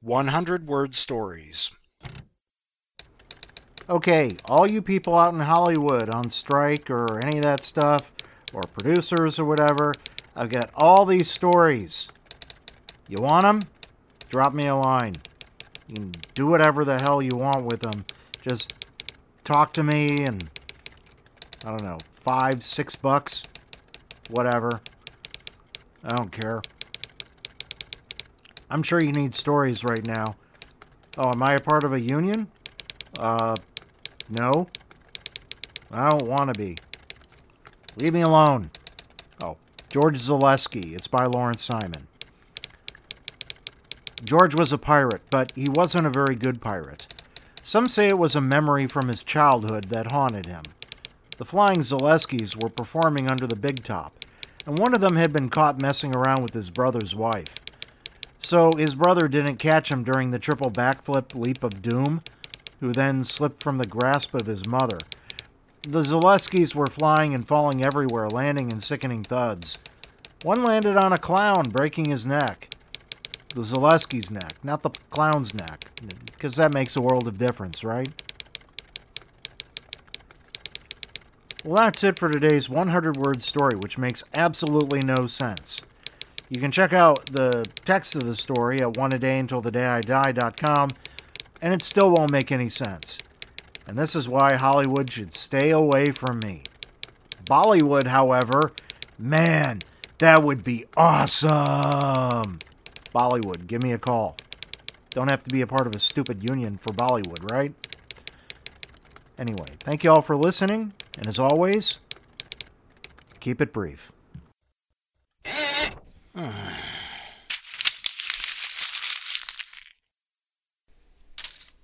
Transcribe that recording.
100 Word Stories. Okay, all you people out in Hollywood on strike or any of that stuff, or producers or whatever, I've got all these stories. You want them? Drop me a line. You can do whatever the hell you want with them. Just talk to me and, I don't know, $5, $6, whatever. I don't care. I'm sure you need stories right now. Oh, am I a part of a union? No. I don't want to be. Leave me alone. Oh, George Zaleski. It's by Lawrence Simon. George was a pirate, but he wasn't a very good pirate. Some say it was a memory from his childhood that haunted him. The Flying Zaleskis were performing under the big top, and one of them had been caught messing around with his brother's wife. So his brother didn't catch him during the triple backflip leap of doom, who then slipped from the grasp of his mother. The Zaleskis were flying and falling everywhere, landing in sickening thuds. One landed on a clown, breaking his neck. The Zaleski's neck, not the clown's neck, because that makes a world of difference, right? Well, that's it for today's 100-word story, which makes absolutely no sense. You can check out the text of the story at oneadayuntilthedayidie.com, and it still won't make any sense. And this is why Hollywood should stay away from me. Bollywood, however, man, that would be awesome! Bollywood, give me a call. Don't have to be a part of a stupid union for Bollywood, right? Anyway, thank you all for listening, and as always, keep it brief.